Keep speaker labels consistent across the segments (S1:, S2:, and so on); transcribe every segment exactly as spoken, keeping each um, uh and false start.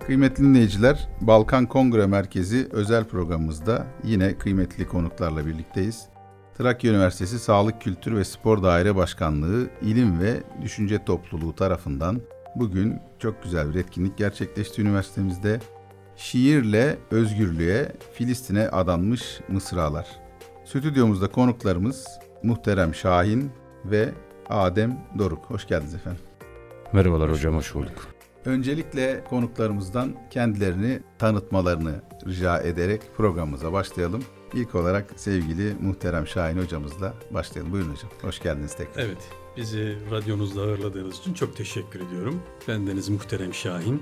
S1: Kıymetli dinleyiciler, Balkan Kongre Merkezi özel programımızda yine kıymetli konuklarla birlikteyiz. Trakya Üniversitesi Sağlık, Kültür ve Spor Daire Başkanlığı İlim ve Düşünce Topluluğu tarafından bugün çok güzel bir etkinlik gerçekleşti üniversitemizde. Şiirle özgürlüğe, Filistin'e adanmış mısralar. Stüdyomuzda konuklarımız Muhterem Şahin ve Adem Doruk. Hoş geldiniz efendim.
S2: Merhabalar hocam, hoş bulduk.
S1: Öncelikle konuklarımızdan kendilerini tanıtmalarını rica ederek programımıza başlayalım. İlk olarak sevgili Muhterem Şahin hocamızla başlayalım. Buyurun hocam, hoş geldiniz tekrar.
S3: Evet, bizi radyonuzda ağırladığınız için çok teşekkür ediyorum. Bendeniz Muhterem Şahin,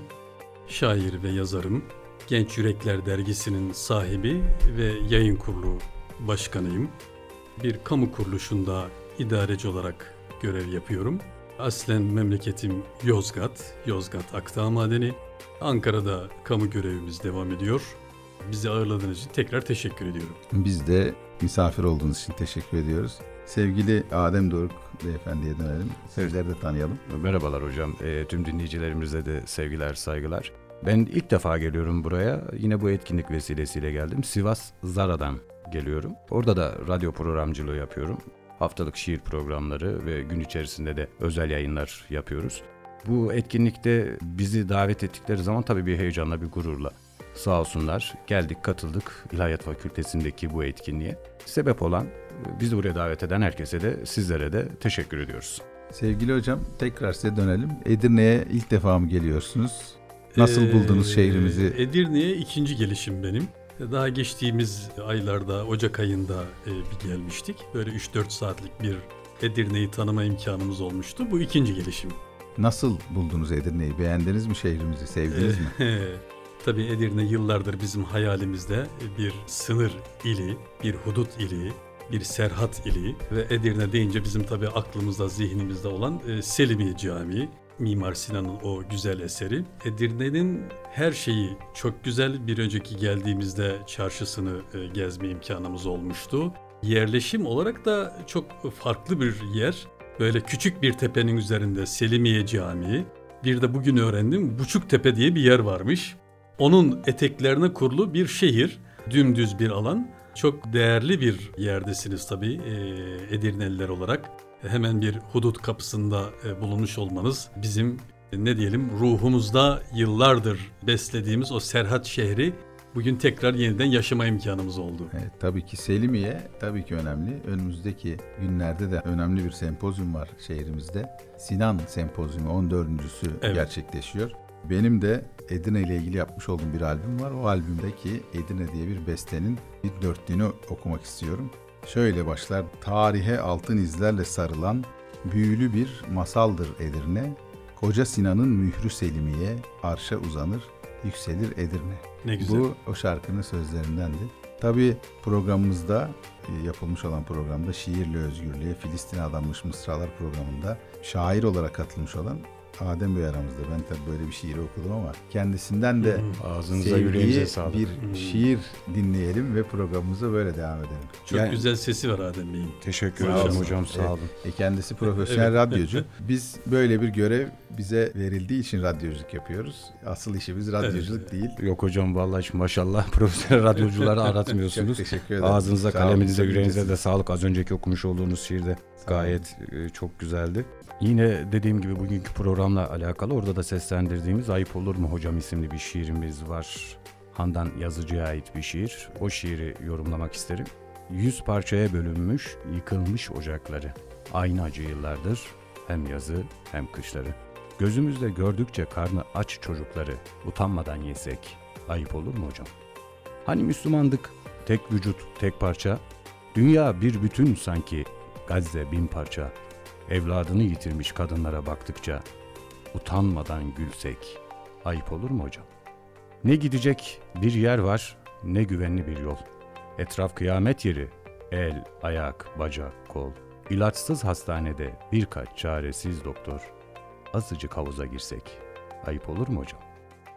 S3: şair ve yazarım. Genç Yürekler Dergisi'nin sahibi ve yayın kurulu başkanıyım. Bir kamu kuruluşunda idareci olarak görev yapıyorum. Aslen memleketim Yozgat, Yozgat Akdağ Madeni. Ankara'da kamu görevimiz devam ediyor. Bizi ağırladığınız için tekrar teşekkür ediyorum.
S1: Biz de misafir olduğunuz için teşekkür ediyoruz. Sevgili Adem Doruk beyefendiye dönelim. Sizleri de tanıyalım.
S2: Merhabalar hocam. E, tüm dinleyicilerimize de sevgiler, saygılar. Ben ilk defa geliyorum buraya. Yine bu etkinlik vesilesiyle geldim. Sivas Zara'dan geliyorum. Orada da radyo programcılığı yapıyorum. Haftalık şiir programları ve gün içerisinde de özel yayınlar yapıyoruz. Bu etkinlikte bizi davet ettikleri zaman tabii bir heyecanla, bir gururla sağ olsunlar. Geldik, katıldık İlahiyat Fakültesindeki bu etkinliğe. Sebep olan, bizi buraya davet eden herkese de, sizlere de teşekkür ediyoruz.
S1: Sevgili hocam, tekrar size dönelim. Edirne'ye ilk defa mı geliyorsunuz? Nasıl ee, buldunuz şehrimizi?
S3: Edirne'ye ikinci gelişim benim. Daha geçtiğimiz aylarda, Ocak ayında e, bir gelmiştik. Böyle üç dört saatlik bir Edirne'yi tanıma imkanımız olmuştu. Bu ikinci gelişim.
S1: Nasıl buldunuz Edirne'yi? Beğendiniz mi şehrimizi? Sevdiniz
S3: e,
S1: mi?
S3: Tabii Edirne yıllardır bizim hayalimizde bir sınır ili, bir hudut ili, bir serhat ili ve Edirne deyince bizim tabii aklımızda, zihnimizde olan e, Selimiye Camii. Mimar Sinan'ın o güzel eseri. Edirne'nin her şeyi çok güzel. Bir önceki geldiğimizde çarşısını e, gezme imkanımız olmuştu. Yerleşim olarak da çok farklı bir yer. Böyle küçük bir tepenin üzerinde Selimiye Camii. Bir de bugün öğrendim, Buçuktepe diye bir yer varmış. Onun eteklerine kurulu bir şehir, dümdüz bir alan. Çok değerli bir yerdesiniz tabii e, Edirneliler olarak. Hemen bir hudut kapısında bulunmuş olmanız bizim ne diyelim ruhumuzda yıllardır beslediğimiz o Serhat şehri bugün tekrar yeniden yaşama imkanımız oldu.
S1: Evet, tabii ki Selimiye tabii ki önemli. Önümüzdeki günlerde de önemli bir sempozyum var şehrimizde. Sinan Sempozyumu on dördüncüsü Evet. gerçekleşiyor. Benim de Edirne ile ilgili yapmış olduğum bir albüm var. O albümdeki Edirne diye bir bestenin bir dörtlüğünü okumak istiyorum. Şöyle başlar: tarihe altın izlerle sarılan büyülü bir masaldır Edirne. Koca Sinan'ın mührü Selimiye, arşa uzanır, yükselir Edirne.
S3: Ne güzel.
S1: Bu o şarkının sözlerindendi. Tabii programımızda, yapılmış olan programda Şiirle Özgürlüğe, Filistin'e adanmış mısralar programında şair olarak katılmış olan Adem Bey aramızda. Ben tabii böyle bir şiiri okudum ama kendisinden de
S2: ağzınıza, yüreğinize sağlık.
S1: Bir hmm. şiir dinleyelim ve programımıza böyle devam edelim.
S3: Çok yani, güzel sesi var Adem Bey'in.
S2: Teşekkür ederim hocam, sağ olun.
S1: E, kendisi profesyonel evet. radyocu. Biz böyle bir görev bize verildiği için radyoculuk yapıyoruz. Asıl işimiz radyoculuk evet. değil.
S2: Yok hocam, vallahi maşallah profesyonel radyocuları aratmıyorsunuz.
S1: Çok teşekkür ederim.
S2: Ağzınıza, kaleminize, yüreğinize de sağlık. Az önceki okumuş olduğunuz şiir de gayet e, çok güzeldi. Yine dediğim gibi bugünkü programla alakalı orada da seslendirdiğimiz Ayıp Olur mu Hocam isimli bir şiirimiz var. Handan Yazıcı'ya ait bir şiir. O şiiri yorumlamak isterim. Yüz parçaya bölünmüş, yıkılmış ocakları. Aynı acı yıllardır, hem yazı hem kışları. Gözümüzde gördükçe karnı aç çocukları, utanmadan yesek, ayıp olur mu hocam? Hani Müslümandık, tek vücut, tek parça. Dünya bir bütün sanki, Gazze bin parça. Evladını yitirmiş kadınlara baktıkça utanmadan gülsek ayıp olur mu hocam? Ne gidecek bir yer var, ne güvenli bir yol. Etraf kıyamet yeri, el, ayak, bacak, kol. İlaçsız hastanede birkaç çaresiz doktor. Azıcık havuza girsek ayıp olur mu hocam?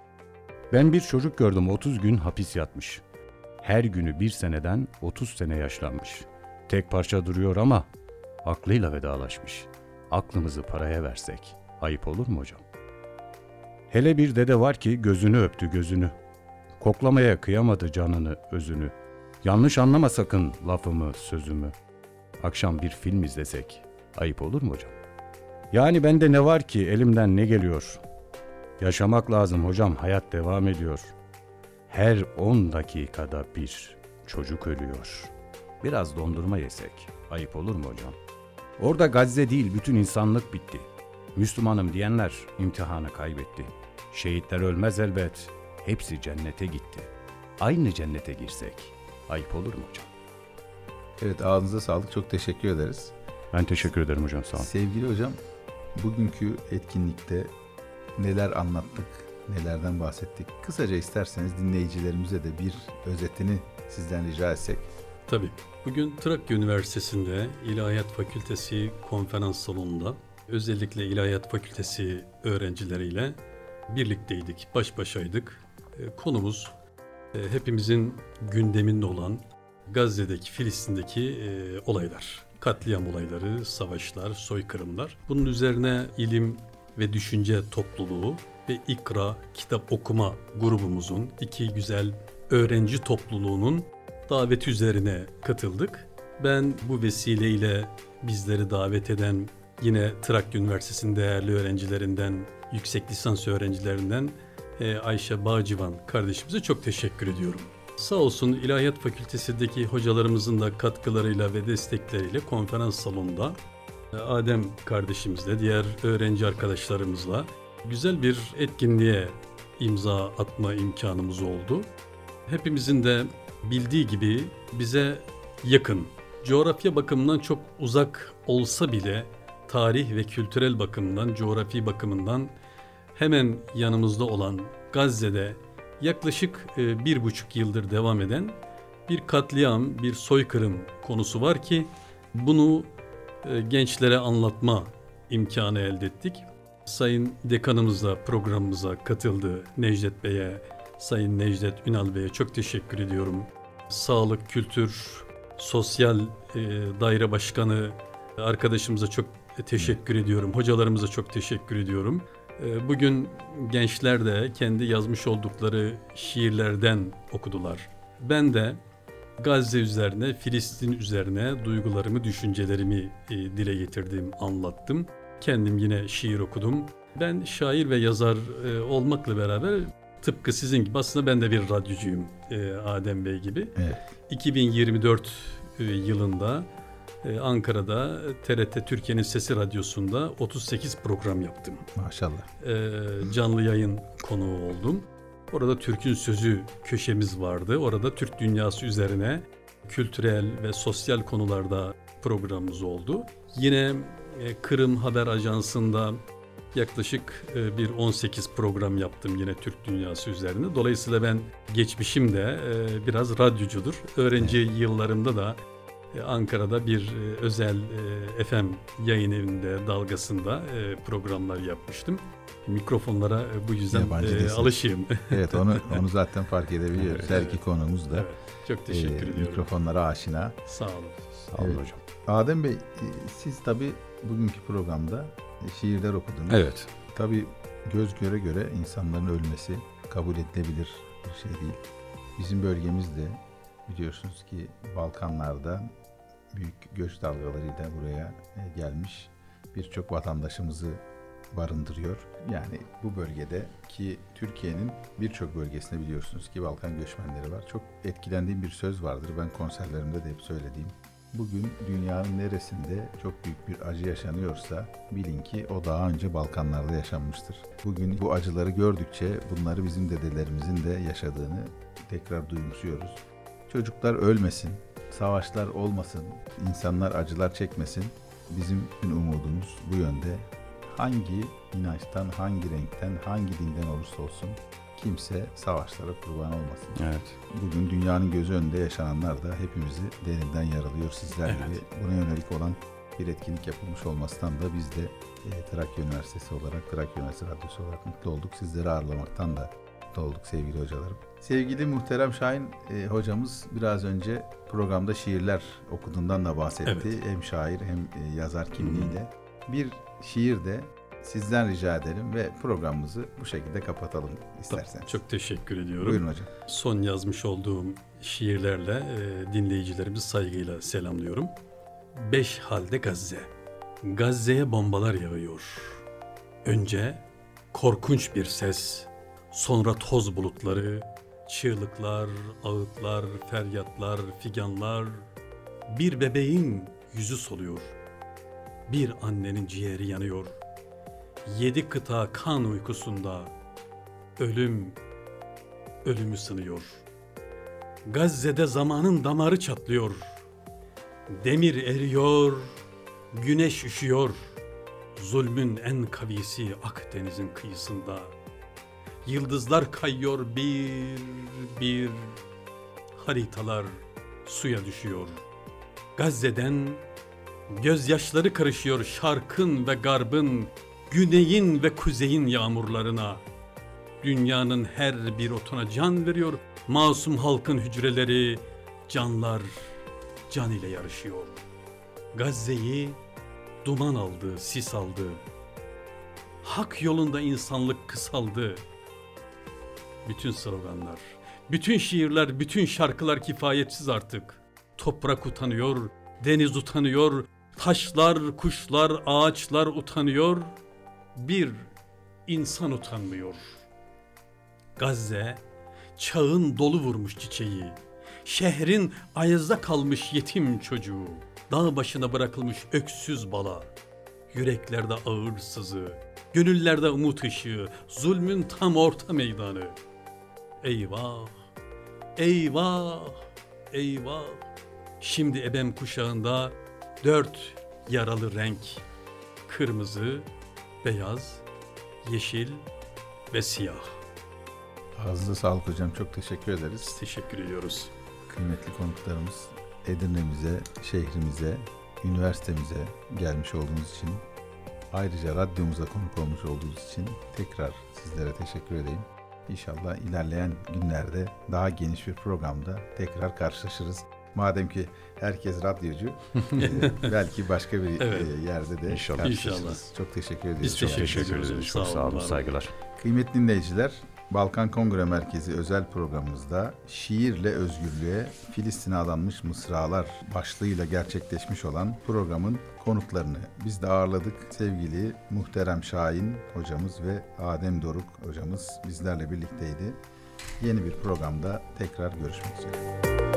S2: Ben bir çocuk gördüm, otuz gün hapis yatmış. Her günü bir seneden otuz sene yaşlanmış. Tek parça duruyor ama aklıyla vedalaşmış. Aklımızı paraya versek ayıp olur mu hocam? Hele bir dede var ki gözünü öptü gözünü. Koklamaya kıyamadı canını özünü. Yanlış anlama sakın lafımı sözümü. Akşam bir film izlesek ayıp olur mu hocam? Yani bende ne var ki elimden ne geliyor? Yaşamak lazım hocam, hayat devam ediyor. Her on dakikada bir çocuk ölüyor. Biraz dondurma yesek ayıp olur mu hocam? Orada Gazze değil bütün insanlık bitti. Müslümanım diyenler imtihanı kaybetti. Şehitler ölmez elbet. Hepsi cennete gitti. Aynı cennete girsek ayıp olur mu hocam?
S1: Evet, ağzınıza sağlık. Çok teşekkür ederiz.
S2: Ben teşekkür ederim hocam, sağ olun.
S1: Sevgili hocam, bugünkü etkinlikte neler anlattık, nelerden bahsettik? Kısaca isterseniz dinleyicilerimize de bir özetini sizden rica etsek.
S3: Tabii. Bugün Trakya Üniversitesi'nde İlahiyat Fakültesi konferans salonunda özellikle İlahiyat Fakültesi öğrencileriyle birlikteydik, baş başaydık. Konumuz hepimizin gündeminde olan Gazze'deki, Filistin'deki e, olaylar. Katliam olayları, savaşlar, soykırımlar. Bunun üzerine ilim ve düşünce topluluğu ve İkra kitap okuma grubumuzun, iki güzel öğrenci topluluğunun daveti üzerine katıldık. Ben bu vesileyle bizleri davet eden yine Trakya Üniversitesi'nin değerli öğrencilerinden, yüksek lisans öğrencilerinden Ayşe Bağcıvan kardeşimize çok teşekkür ediyorum. Sağ olsun İlahiyat Fakültesi'ndeki hocalarımızın da katkılarıyla ve destekleriyle konferans salonunda Adem kardeşimizle, diğer öğrenci arkadaşlarımızla güzel bir etkinliğe imza atma imkanımız oldu. Hepimizin de bildiği gibi bize yakın, coğrafya bakımından çok uzak olsa bile tarih ve kültürel bakımdan, coğrafi bakımından hemen yanımızda olan Gazze'de yaklaşık bir buçuk yıldır devam eden bir katliam, bir soykırım konusu var ki bunu gençlere anlatma imkanı elde ettik. Sayın Dekanımız da programımıza katıldı. Necdet Bey'e, Sayın Necdet Ünal Bey'e çok teşekkür ediyorum. Sağlık, Kültür, Sosyal Daire Başkanı arkadaşımıza çok teşekkür ediyorum. Hocalarımıza çok teşekkür ediyorum. Bugün gençler de kendi yazmış oldukları şiirlerden okudular. Ben de Gazze üzerine, Filistin üzerine duygularımı, düşüncelerimi dile getirdim, anlattım. Kendim yine şiir okudum. Ben şair ve yazar olmakla beraber tıpkı sizin gibi aslında ben de bir radyocuyum Adem Bey gibi.
S1: Evet.
S3: iki bin yirmi dört yılında Ankara'da T R T Türkiye'nin Sesi Radyosu'nda otuz sekiz program yaptım.
S1: Maşallah.
S3: Canlı yayın konuğu oldum. Orada Türk'ün Sözü köşemiz vardı. Orada Türk dünyası üzerine kültürel ve sosyal konularda programımız oldu. Yine Kırım Haber Ajansı'nda yaklaşık bir on sekiz program yaptım yine Türk dünyası üzerine. Dolayısıyla ben geçmişim de biraz radyocudur. Öğrenci evet. yıllarımda da Ankara'da bir özel F M yayın evinde, dalgasında programlar yapmıştım. Mikrofonlara bu yüzden e, alışayım.
S1: Evet, onu onu zaten fark edebiliyoruz. Her iki konumuz da.
S3: Evet, çok teşekkür e, ediyorum.
S1: Mikrofonlara aşina.
S3: Sağ olun.
S2: Sağ olun evet. hocam.
S1: Adem Bey, siz tabii bugünkü programda şiirler okudunuz.
S2: Evet.
S1: Tabii göz göre göre insanların ölmesi kabul edilebilir bir şey değil. Bizim bölgemizde biliyorsunuz ki Balkanlardan büyük göç dalgalarıyla buraya gelmiş birçok vatandaşımızı barındırıyor. Yani bu bölgede ki Türkiye'nin birçok bölgesinde biliyorsunuz ki Balkan göçmenleri var. Çok etkilendiğim bir söz vardır. Ben konserlerimde de hep söylediğim. Bugün dünyanın neresinde çok büyük bir acı yaşanıyorsa bilin ki o daha önce Balkanlarda yaşanmıştır. Bugün bu acıları gördükçe bunları bizim dedelerimizin de yaşadığını tekrar duyumsuyoruz. Çocuklar ölmesin, savaşlar olmasın, insanlar acılar çekmesin. Bizim umudumuz bu yönde. Hangi inançtan, hangi renkten, hangi dinden olursa olsun kimse savaşlara kurban olmasın.
S2: Evet.
S1: Bugün dünyanın gözü önünde yaşananlar da hepimizi derinden yaralıyor. Sizler evet. gibi buna yönelik olan bir etkinlik yapılmış olmasından da biz de e, Trakya Üniversitesi olarak, Trakya Üniversitesi Radyosu olarak mutlu olduk. Sizleri ağırlamaktan da mutlu olduk sevgili hocalarım. Sevgili muhterem Şahin e, hocamız biraz önce programda şiirler okuduğundan da bahsetti.
S3: Evet.
S1: Hem şair hem e, yazar kimliğiyle. Hmm. Bir şiir de sizden rica edelim ve programımızı bu şekilde kapatalım isterseniz.
S3: Çok teşekkür ediyorum.
S1: Buyurun hocam.
S3: Son yazmış olduğum şiirlerle e, dinleyicilerimizi saygıyla selamlıyorum. Beş halde Gazze. Gazze'ye bombalar yağıyor. Önce korkunç bir ses, sonra toz bulutları, çığlıklar, ağıtlar, feryatlar, figanlar. Bir bebeğin yüzü soluyor. Bir annenin ciğeri yanıyor. Yedi kıta kan uykusunda. Ölüm, ölümü sınıyor. Gazze'de zamanın damarı çatlıyor. Demir eriyor, güneş üşüyor. Zulmün en kavisi Akdeniz'in kıyısında. Yıldızlar kayıyor bir bir. Haritalar suya düşüyor. Gazze'den gözyaşları karışıyor şarkın ve garbın, güneyin ve kuzeyin yağmurlarına. Dünyanın her bir otuna can veriyor masum halkın hücreleri, canlar can ile yarışıyor. Gazze'yi duman aldı, sis aldı. Hak yolunda insanlık kısaldı. Bütün sloganlar, bütün şiirler, bütün şarkılar kifayetsiz artık. Toprak utanıyor, deniz utanıyor, taşlar, kuşlar, ağaçlar utanıyor. Bir insan utanmıyor. Gazze, çağın dolu vurmuş çiçeği. Şehrin ayazda kalmış yetim çocuğu. Dağ başına bırakılmış öksüz bala. Yüreklerde ağır sızı, gönüllerde umut ışığı, zulmün tam orta meydanı. Eyvah, eyvah, eyvah. Şimdi ebem kuşağında dört yaralı renk. Kırmızı, beyaz, yeşil ve siyah.
S1: Ağzınıza sağlık hocam. Çok teşekkür ederiz.
S3: Biz teşekkür ediyoruz.
S1: Kıymetli konuklarımız, Edirne'mize, şehrimize, üniversitemize gelmiş olduğunuz için, ayrıca radyomuza konuk olmuş olduğunuz için tekrar sizlere teşekkür edeyim. İnşallah ilerleyen günlerde daha geniş bir programda tekrar karşılaşırız. Madem ki herkes radyocu, e, belki başka bir evet. e, yerde de
S2: İnşallah.
S1: karşılaşırız.
S3: İnşallah.
S1: Çok teşekkür ediyoruz.
S3: Biz teşekkür, teşekkür ediyoruz.
S2: ederiz. Çok sağ olun, saygılar.
S1: Kıymetli dinleyiciler, Balkan Kongre Merkezi özel programımızda şiirle özgürlüğe, Filistin'e adanmış mısralar başlığıyla gerçekleşmiş olan programın konuklarını biz de ağırladık. Sevgili muhterem Şahin hocamız ve Adem Doruk hocamız bizlerle birlikteydi. Yeni bir programda tekrar görüşmek üzere.